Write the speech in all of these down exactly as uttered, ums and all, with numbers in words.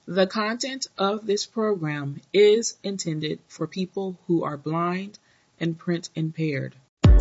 The content of this program is intended for people who are blind and print impaired.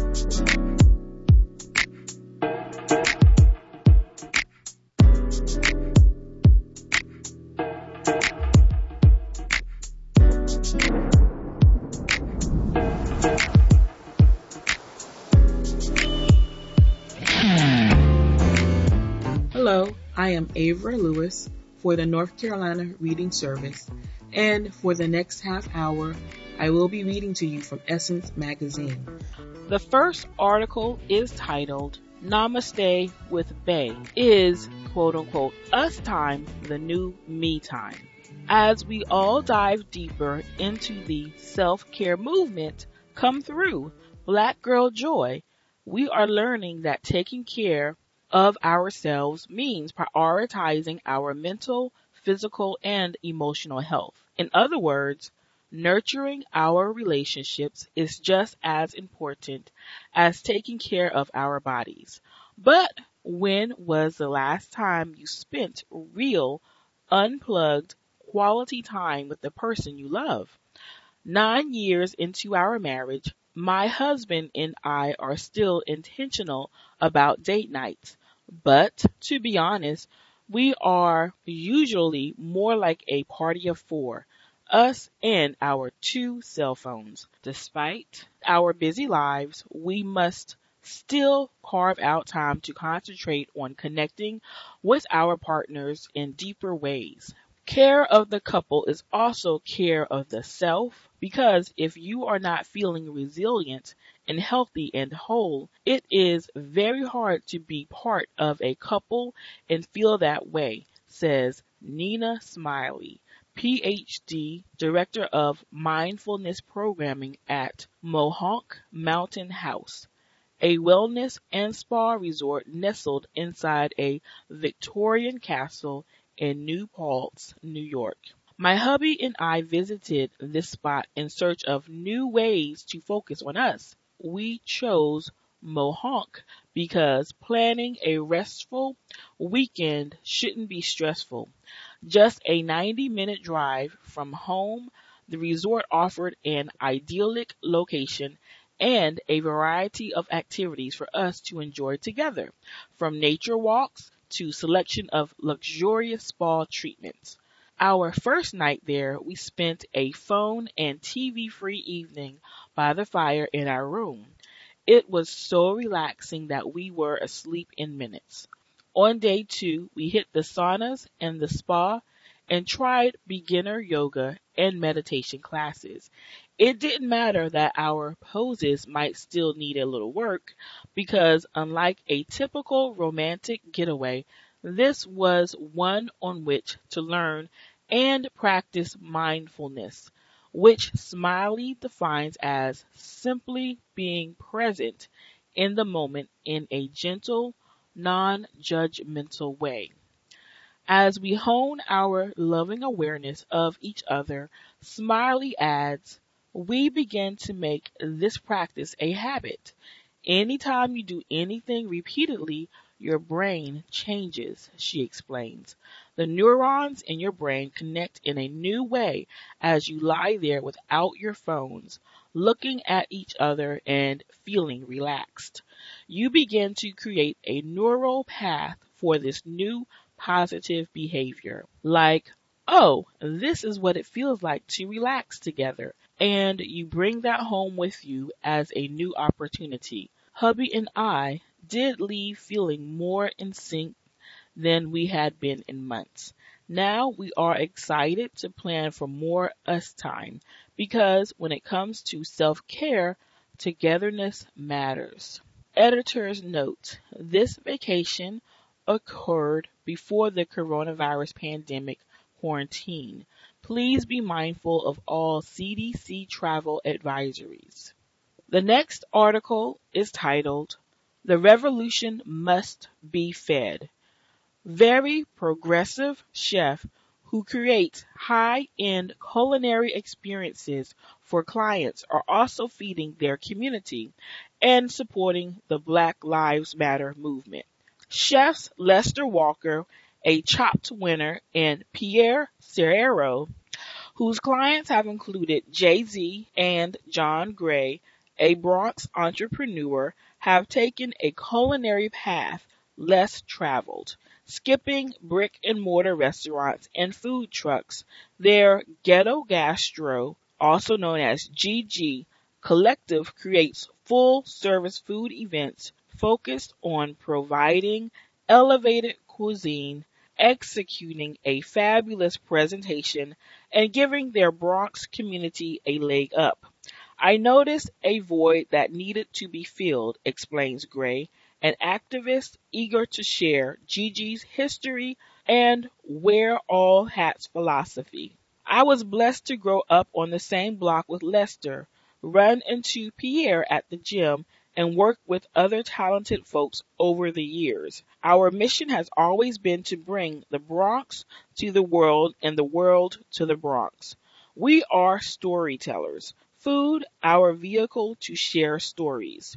Hello, I am Avra Lewis for the North Carolina Reading Service, and for the next half hour, I will be reading to you from Essence Magazine. The first article is titled, Namaste with Bay is, quote unquote, us time, the new me time. As we all dive deeper into the self-care movement, come through Black Girl Joy, we are learning that taking care of ourselves means prioritizing our mental, physical, and emotional health. In other words, nurturing our relationships is just as important as taking care of our bodies. But when was the last time you spent real, unplugged, quality time with the person you love? Nine years into our marriage, my husband and I are still intentional about date nights. But, to be honest, we are usually more like a party of four, us and our two cell phones. Despite our busy lives, we must still carve out time to concentrate on connecting with our partners in deeper ways. Care of the couple is also care of the self, because if you are not feeling resilient and healthy and whole, it is very hard to be part of a couple and feel that way, says Nina Smiley, P H D, Director of Mindfulness Programming at Mohonk Mountain House, a wellness and spa resort nestled inside a Victorian castle in New Paltz, New York. My hubby and I visited this spot in search of new ways to focus on us. We chose Mohonk because planning a restful weekend shouldn't be stressful. Just a ninety minute drive from home, the resort offered an idyllic location and a variety of activities for us to enjoy together, from nature walks to selection of luxurious spa treatments. Our first night there, we spent a phone and T V-free evening by the fire in our room. It was so relaxing that we were asleep in minutes. On day two, we hit the saunas and the spa and tried beginner yoga and meditation classes. It didn't matter that our poses might still need a little work, because unlike a typical romantic getaway, this was one on which to learn and practice mindfulness, which Smiley defines as simply being present in the moment in a gentle, non-judgmental way. As we hone our loving awareness of each other, Smiley adds, we begin to make this practice a habit. Anytime you do anything repeatedly, your brain changes, she explains. The neurons in your brain connect in a new way as you lie there without your phones, looking at each other and feeling relaxed. You begin to create a neural path for this new positive behavior. Like, oh, this is what it feels like to relax together. And you bring that home with you as a new opportunity. Hubby and I did leave feeling more in sync than we had been in months. Now we are excited to plan for more us time, because when it comes to self-care, togetherness matters. Editor's note: this vacation occurred before the coronavirus pandemic quarantine. Please be mindful of all C D C travel advisories. The next article is titled, The Revolution Must Be Fed. Very progressive chef who creates high-end culinary experiences for clients are also feeding their community and supporting the Black Lives Matter movement. Chefs Lester Walker a Chopped winner, and Pierre Serrero, whose clients have included Jay-Z and John Gray, a Bronx entrepreneur, have taken a culinary path less traveled. Skipping brick and mortar restaurants and food trucks, their Ghetto Gastro, also known as G G, collective creates full service food events focused on providing elevated cuisine, executing a fabulous presentation, and giving their Bronx community a leg up. I noticed a void that needed to be filled, explains Gray, an activist eager to share Gigi's history and wear all hats philosophy. I was blessed to grow up on the same block with Lester, run into Pierre at the gym, and work with other talented folks over the years. Our mission has always been to bring the Bronx to the world and the world to the Bronx. We are storytellers. Food, our vehicle to share stories.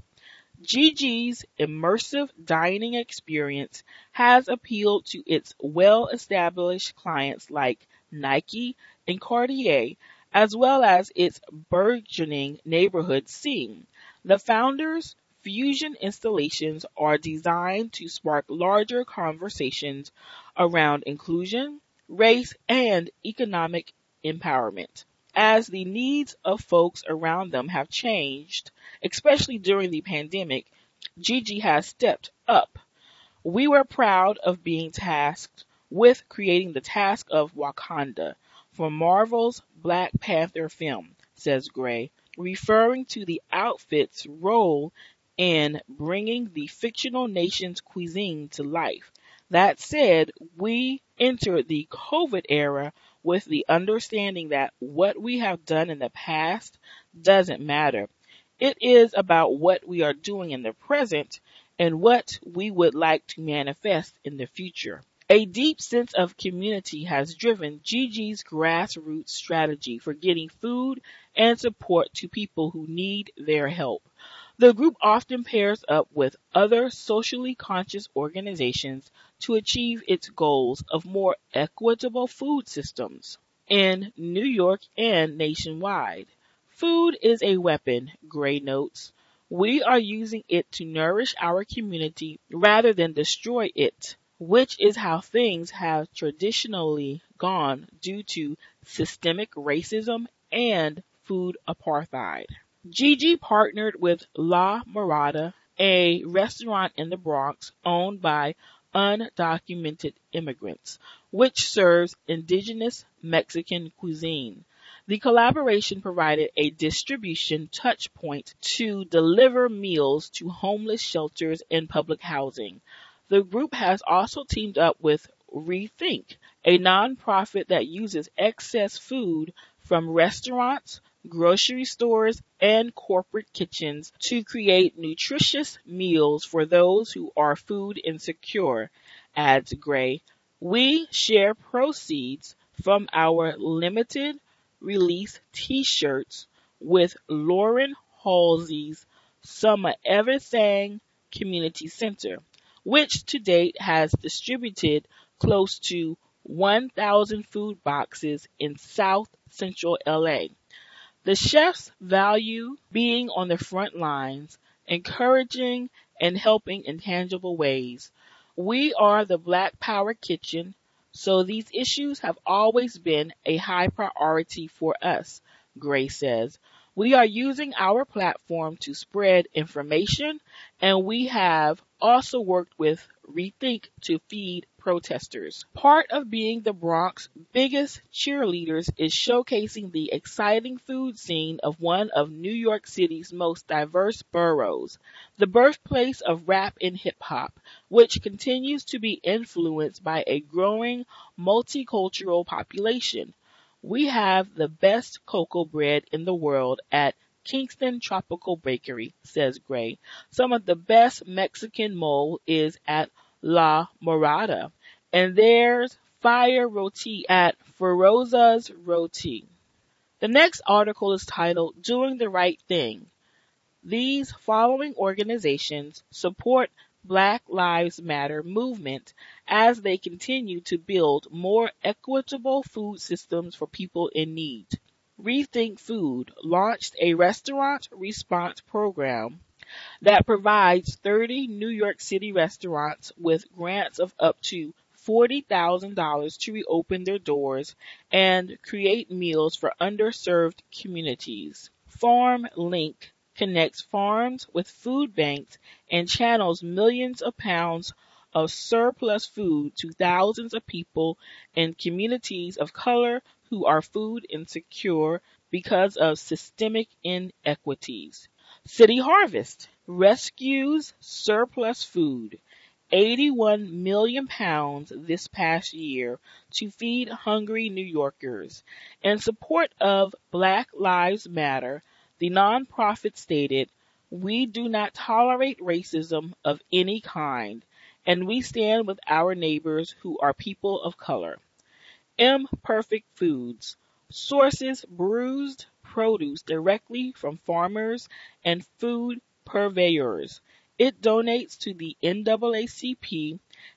Gigi's immersive dining experience has appealed to its well-established clients like Nike and Cartier, as well as its burgeoning neighborhood scene. The founders' fusion installations are designed to spark larger conversations around inclusion, race, and economic empowerment. As the needs of folks around them have changed, especially during the pandemic, Gigi has stepped up. We were proud of being tasked with creating the task of Wakanda for Marvel's Black Panther film, says Gray, referring to the outfit's role in bringing the fictional nation's cuisine to life. That said, we entered the COVID era with the understanding that what we have done in the past doesn't matter. It is about what we are doing in the present and what we would like to manifest in the future. A deep sense of community has driven Gigi's grassroots strategy for getting food and support to people who need their help. The group often pairs up with other socially conscious organizations to achieve its goals of more equitable food systems in New York and nationwide. Food is a weapon, Gray notes. We are using it to nourish our community rather than destroy it, which is how things have traditionally gone due to systemic racism and food apartheid. Gigi partnered with La Mirada, a restaurant in the Bronx owned by undocumented immigrants, which serves indigenous Mexican cuisine. The collaboration provided a distribution touch point to deliver meals to homeless shelters and public housing. The group has also teamed up with Rethink, a nonprofit that uses excess food from restaurants, grocery stores, and corporate kitchens to create nutritious meals for those who are food insecure, adds Gray. We share proceeds from our limited release t-shirts with Lauren Halsey's Summer Everything Community Center, which to date has distributed close to one thousand food boxes in South Central L A. The chefs value being on the front lines, encouraging and helping in tangible ways. We are the Black Power Kitchen, so these issues have always been a high priority for us, Gray says. We are using our platform to spread information, and we have also worked with Rethink to feed protesters. Part of being the Bronx's biggest cheerleaders is showcasing the exciting food scene of one of New York City's most diverse boroughs, the birthplace of rap and hip-hop, which continues to be influenced by a growing multicultural population. We have the best cocoa bread in the world at Kingston Tropical Bakery, says Gray. Some of the best Mexican mole is at La Mirada, and there's fire roti at Feroza's Roti. The next article is titled Doing the Right Thing. These following organizations support Black Lives Matter movement as they continue to build more equitable food systems for people in need. Rethink Food launched a restaurant response program that provides thirty New York City restaurants with grants of up to forty thousand dollars to reopen their doors and create meals for underserved communities. Farm Link connects farms with food banks and channels millions of pounds of surplus food to thousands of people in communities of color who are food insecure because of systemic inequities. City Harvest rescues surplus food, eighty-one million pounds this past year, to feed hungry New Yorkers. In support of Black Lives Matter, the nonprofit stated, "We do not tolerate racism of any kind, and we stand with our neighbors who are people of color." Imperfect Foods sources bruised produce directly from farmers and food purveyors. It donates to the N double A C P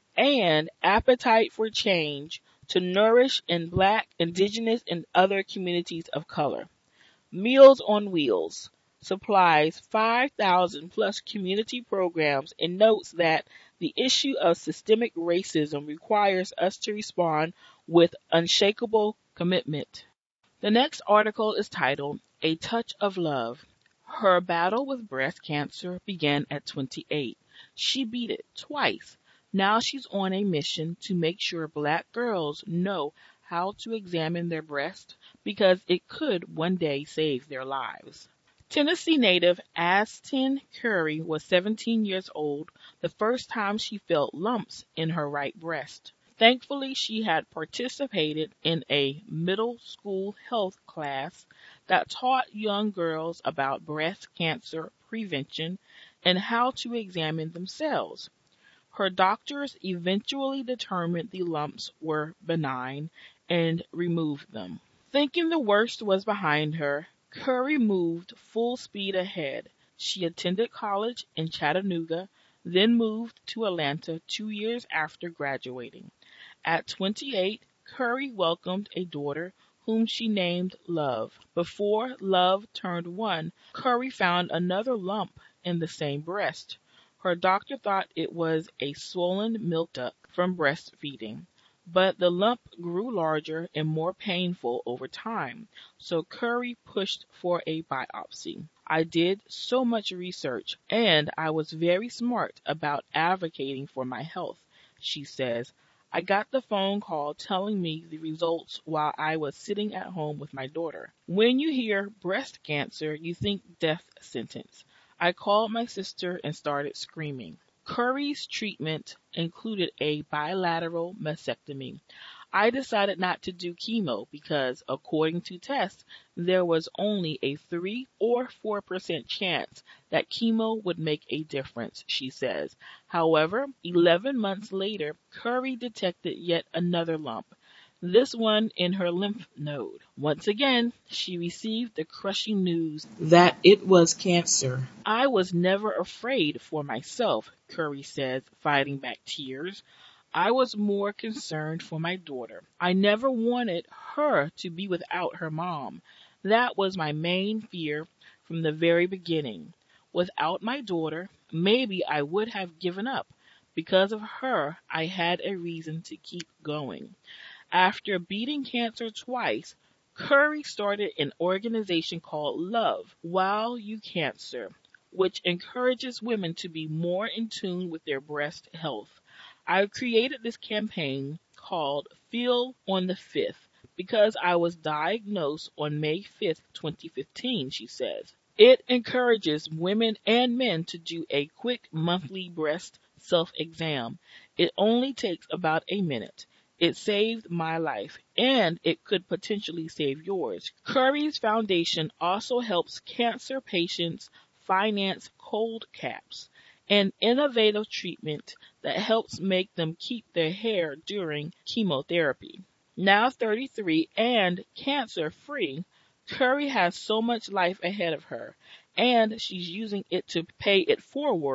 and Appetite for Change to nourish in Black, Indigenous, and other communities of color. Meals on Wheels supplies five thousand plus community programs and notes that the issue of systemic racism requires us to respond with unshakable commitment. The next article is titled, A Touch of Love. Her battle with breast cancer began at twenty-eight. She beat it twice. Now she's on a mission to make sure Black girls know how to examine their breast because it could one day save their lives. Tennessee native Aston Curry was seventeen years old the first time she felt lumps in her right breast. Thankfully, she had participated in a middle school health class that taught young girls about breast cancer prevention and how to examine themselves. Her doctors eventually determined the lumps were benign and removed them. Thinking the worst was behind her, Curry moved full speed ahead. She attended college in Chattanooga, then moved to Atlanta two years after graduating. At twenty-eight, Curry welcomed a daughter whom she named Love. Before Love turned one, Curry found another lump in the same breast. Her doctor thought it was a swollen milk duct from breastfeeding, but the lump grew larger and more painful over time, so Curry pushed for a biopsy. I did so much research, and I was very smart about advocating for my health, she says. I got the phone call telling me the results while I was sitting at home with my daughter. When you hear breast cancer, you think death sentence. I called my sister and started screaming. Curry's treatment included a bilateral mastectomy. I decided not to do chemo because, according to tests, there was only a three or four percent chance that chemo would make a difference, she says. However, eleven months later, Curry detected yet another lump, this one in her lymph node. Once again, she received the crushing news that it was cancer. I was never afraid for myself, Curry says, fighting back tears. I was more concerned for my daughter. I never wanted her to be without her mom. That was my main fear from the very beginning. Without my daughter, maybe I would have given up. Because of her, I had a reason to keep going. After beating cancer twice, Curry started an organization called Love While You Cancer, which encourages women to be more in tune with their breast health. I created this campaign called Feel on the fifth because I was diagnosed on May fifth, twenty fifteen, she says. It encourages women and men to do a quick monthly breast self-exam. It only takes about a minute. It saved my life, and it could potentially save yours. Curry's foundation also helps cancer patients finance cold caps, an innovative treatment that helps make them keep their hair during chemotherapy. Now thirty-three and cancer-free, Curry has so much life ahead of her, and she's using it to pay it forward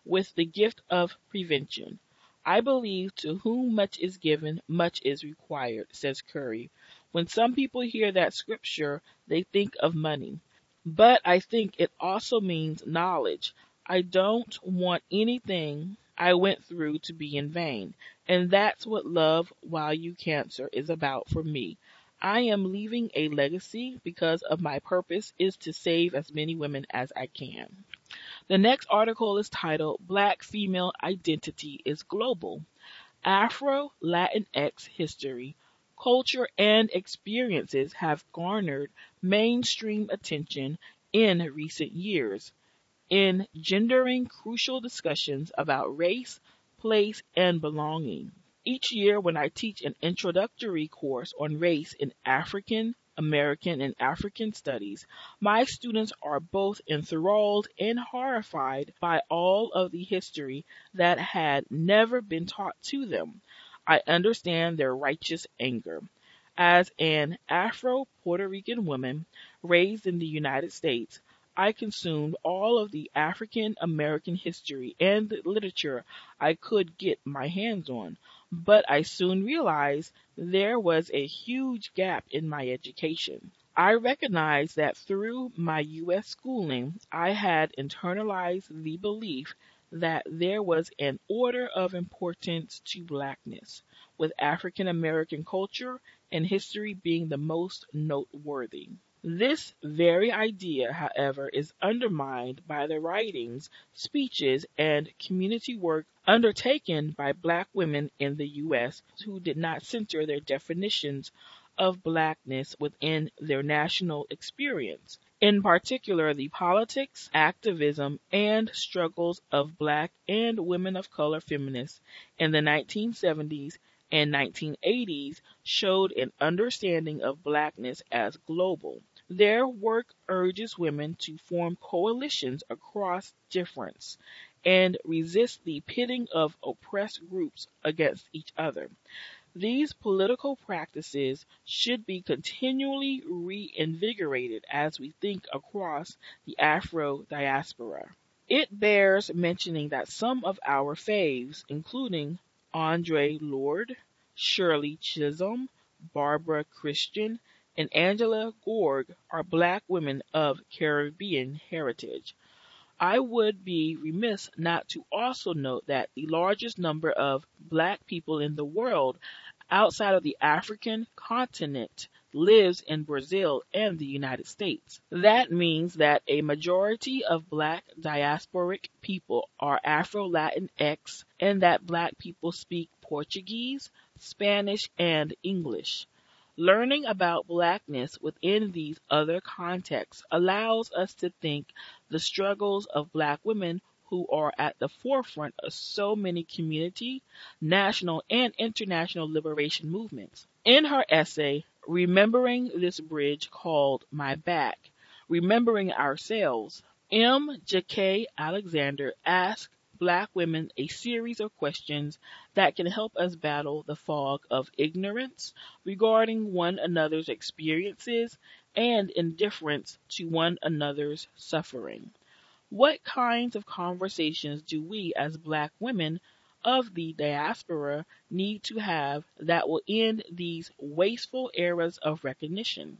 with the gift of prevention. I believe to whom much is given, much is required, says Curry. When some people hear that scripture, they think of money. But I think it also means knowledge. I don't want anything I went through to be in vain. And that's what Love While You Cancer is about for me. I am leaving a legacy because of my purpose is to save as many women as I can. The next article is titled Black Female Identity is Global. Afro-Latinx history, culture, and experiences have garnered mainstream attention in recent years, engendering crucial discussions about race, place, and belonging. Each year when I teach an introductory course on race in African American and African studies, my students are both enthralled and horrified by all of the history that had never been taught to them. I understand their righteous anger. As an Afro-Puerto Rican woman raised in the United States, I consumed all of the African American history and literature I could get my hands on, but I soon realized there was a huge gap in my education. I recognized that through my U S schooling, I had internalized the belief that there was an order of importance to blackness, with African American culture and history being the most noteworthy. This very idea, however, is undermined by the writings, speeches, and community work undertaken by black women in the U S who did not center their definitions of blackness within their national experience. In particular, the politics, activism, and struggles of black and women of color feminists in the nineteen seventies and nineteen eighties showed an understanding of blackness as global. Their work urges women to form coalitions across difference and resist the pitting of oppressed groups against each other. These political practices should be continually reinvigorated as we think across the Afro diaspora. It bears mentioning that some of our faves, including Andre Lorde, Shirley Chisholm, Barbara Christian, and Angela Gorg, are black women of Caribbean heritage. I would be remiss not to also note that the largest number of black people in the world outside of the African continent lives in Brazil and the United States. That means that a majority of black diasporic people are Afro-Latinx and that black people speak Portuguese, Spanish, and English. Learning about blackness within these other contexts allows us to think the struggles of black women who are at the forefront of so many community, national, and international liberation movements. In her essay, Remembering This Bridge called My Back, Remembering Ourselves, M. J K. Alexander asked black women a series of questions that can help us battle the fog of ignorance regarding one another's experiences and indifference to one another's suffering. What kinds of conversations do we as black women of the diaspora need to have that will end these wasteful eras of recognition?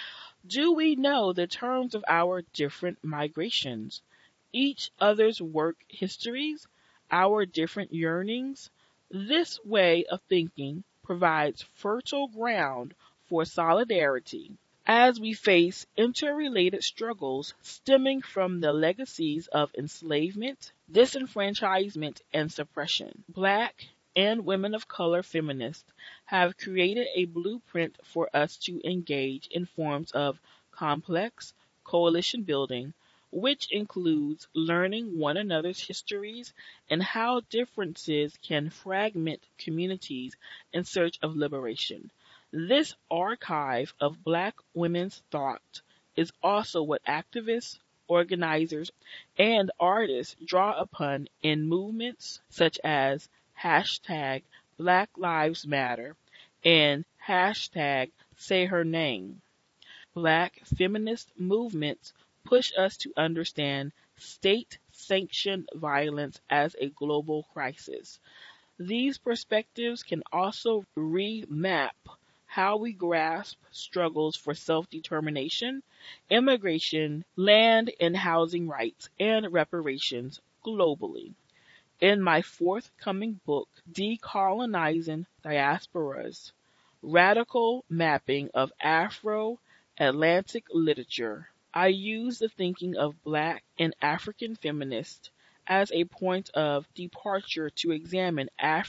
Do we know the terms of our different migrations, each other's work histories, our different yearnings? This way of thinking provides fertile ground for solidarity as we face interrelated struggles stemming from the legacies of enslavement, disenfranchisement, and suppression. Black and women of color feminists have created a blueprint for us to engage in forms of complex coalition building, which includes learning one another's histories and how differences can fragment communities in search of liberation. This archive of black women's thought is also what activists, organizers, and artists draw upon in movements such as hashtag Black Lives Matter and hashtag Say Her Name. Black feminist movements push us to understand state sanctioned violence as a global crisis. These perspectives can also remap how we grasp struggles for self-determination, immigration, land and housing rights, and reparations globally. In my forthcoming book, Decolonizing Diasporas, Radical Mapping of Afro-Atlantic Literature, I use the thinking of Black and African feminists as a point of departure to examine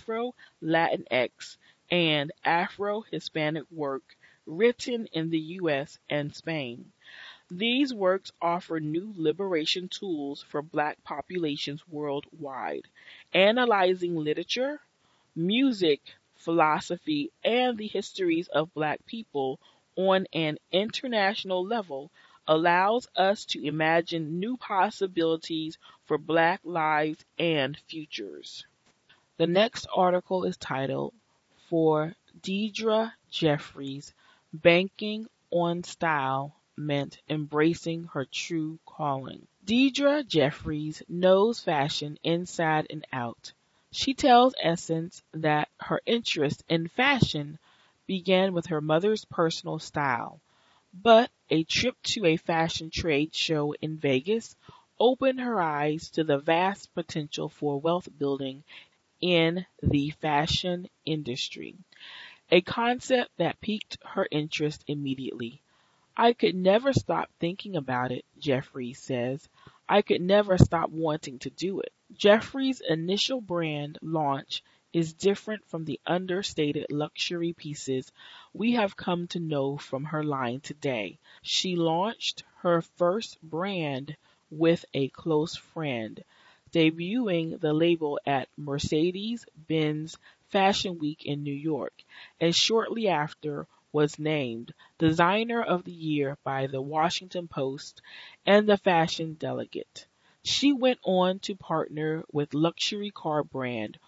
Afro-Latinx and Afro-Hispanic work written in the U S and Spain. These works offer new liberation tools for Black populations worldwide, analyzing literature, music, philosophy, and the histories of Black people on an international level allows us to imagine new possibilities for Black lives and futures. The next article is titled For Deidre Jeffries, Banking on Style Meant Embracing Her True Calling. Deidre Jeffries knows fashion inside and out. She tells Essence that her interest in fashion began with her mother's personal style, but a trip to a fashion trade show in Vegas opened her eyes to the vast potential for wealth building in the fashion industry, a concept that piqued her interest immediately. I could never stop thinking about it, Jeffries says. I could never stop wanting to do it. Jeffries' initial brand launch is different from the understated luxury pieces we have come to know from her line today. She launched her first brand with a close friend, debuting the label at Mercedes-Benz Fashion Week in New York, and shortly after was named Designer of the Year by the Washington Post and the Fashion Delegate. She went on to partner with luxury car brand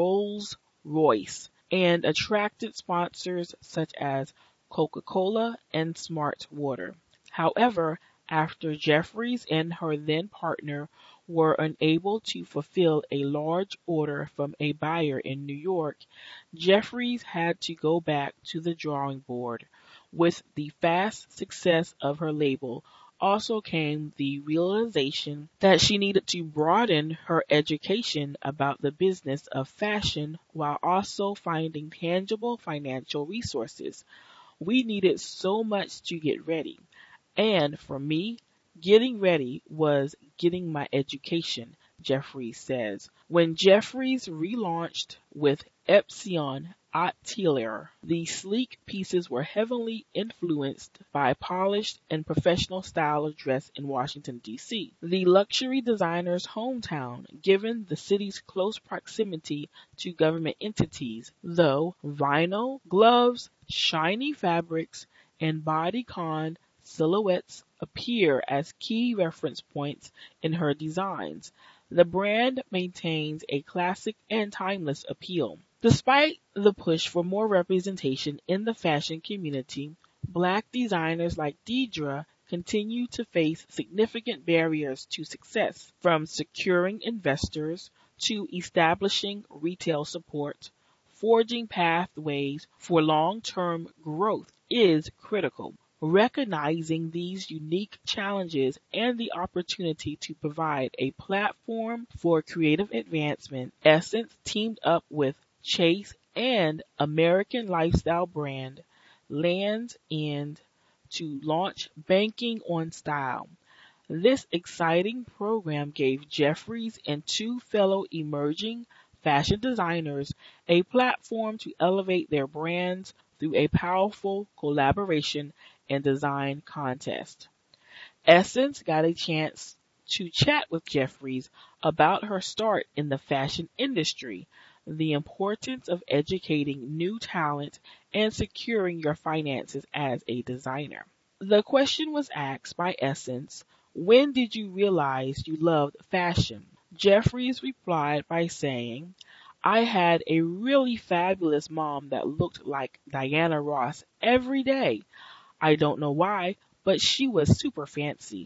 Rolls-Royce and attracted sponsors such as Coca-Cola and Smart Water. However, after Jeffries and her then partner were unable to fulfill a large order from a buyer in New York, Jeffries had to go back to the drawing board. With the fast success of her label also came the realization that she needed to broaden her education about the business of fashion while also finding tangible financial resources. We needed so much to get ready. And for me, getting ready was getting my education, Jeffries says. When Jeffries relaunched with Epsion Atelier, the sleek pieces were heavily influenced by polished and professional style of dress in Washington, D C, the luxury designer's hometown, given the city's close proximity to government entities, though vinyl, gloves, shiny fabrics, and bodycon silhouettes appear as key reference points in her designs. The brand maintains a classic and timeless appeal. Despite the push for more representation in the fashion community, Black designers like Deidre continue to face significant barriers to success, from securing investors to establishing retail support. Forging pathways for long-term growth is critical. Recognizing these unique challenges and the opportunity to provide a platform for creative advancement, Essence teamed up with Chase and American lifestyle brand Lands' End to launch Banking on Style. This exciting program gave Jeffries and two fellow emerging fashion designers a platform to elevate their brands through a powerful collaboration and design contest. Essence got a chance to chat with Jeffries about her start in the fashion industry, the importance of educating new talent, and securing your finances as a designer. The question was asked by Essence, when did you realize you loved fashion? Jeffries replied by saying, I had a really fabulous mom that looked like Diana Ross every day. I don't know why, but she was super fancy.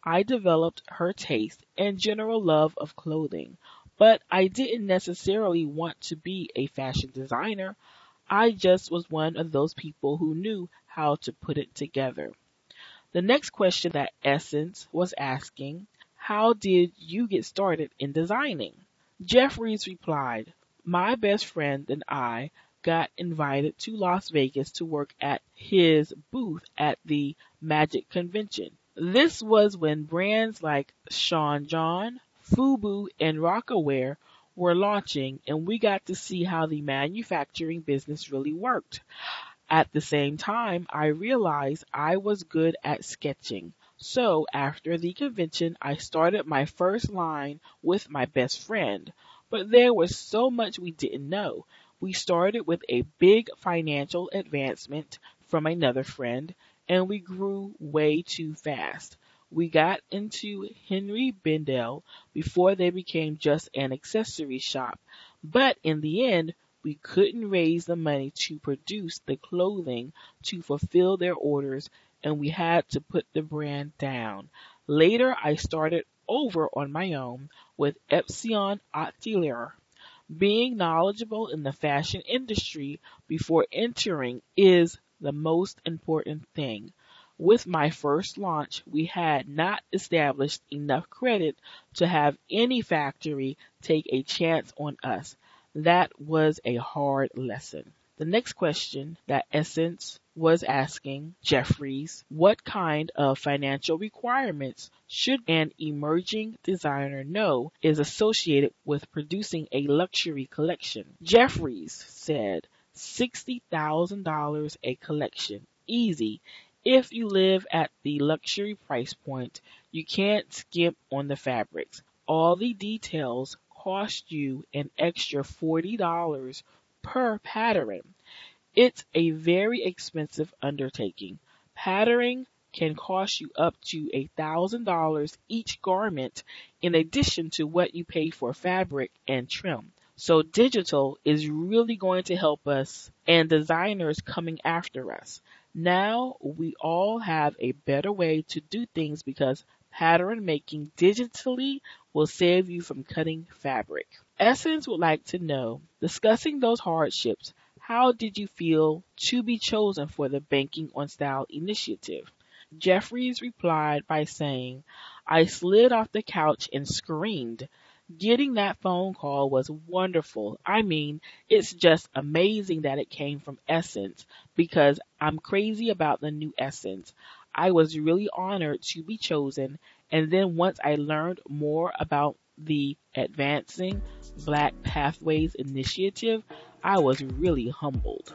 I developed her taste and general love of clothing, but I didn't necessarily want to be a fashion designer. I just was one of those people who knew how to put it together. The next question that Essence was asking, how did you get started in designing? Jeffries replied, my best friend and I got invited to Las Vegas to work at his booth at the Magic Convention. This was when brands like Sean John, Fubu, and Rocawear were launching, and we got to see how the manufacturing business really worked. At the same time, I realized I was good at sketching. So after the convention, I started my first line with my best friend. But there was so much we didn't know. We started with a big financial advancement from another friend, and we grew way too fast. We got into Henry Bendel before they became just an accessory shop. But in the end, we couldn't raise the money to produce the clothing to fulfill their orders, and we had to put the brand down. Later, I started over on my own with Epsilon Atelier. Being knowledgeable in the fashion industry before entering is the most important thing. With my first launch, we had not established enough credit to have any factory take a chance on us. That was a hard lesson. The next question that Essence was asking Jeffries, what kind of financial requirements should an emerging designer know is associated with producing a luxury collection? Jeffries said sixty thousand dollars a collection. Easy. If you live at the luxury price point, you can't skimp on the fabrics. All the details cost you an extra forty dollars per pattern. It's a very expensive undertaking. Patterning can cost you up to a thousand dollars each garment in addition to what you pay for fabric and trim. So digital is really going to help us and designers coming after us. Now we all have a better way to do things because pattern making digitally will save you from cutting fabric. Essence would like to know, discussing those hardships, how did you feel to be chosen for the Banking on Style initiative? Jeffries replied by saying, I slid off the couch and screamed. Getting that phone call was wonderful. I mean, it's just amazing that it came from Essence because I'm crazy about the new Essence. I was really honored to be chosen, and then once I learned more about the Advancing Black Pathways initiative, I was really humbled.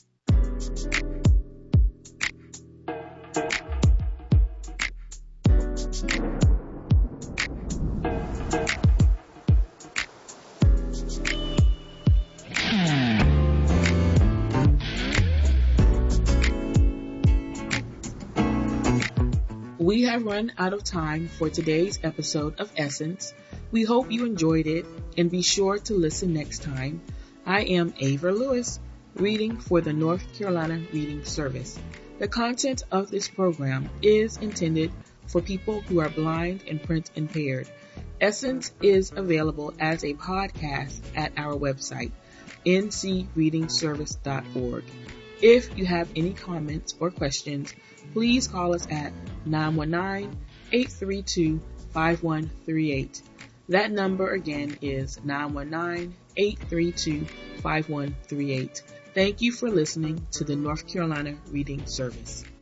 We have run out of time for today's episode of Essence. We hope you enjoyed it, and be sure to listen next time. I am Ava Lewis, reading for the North Carolina Reading Service. The content of this program is intended for people who are blind and print impaired. Essence is available as a podcast at our website, n c reading service dot org. If you have any comments or questions, please call us at nine one nine, eight three two, five one three eight. That number again is nine one nine, eight three two, five one three eight. Thank you for listening to the North Carolina Reading Service.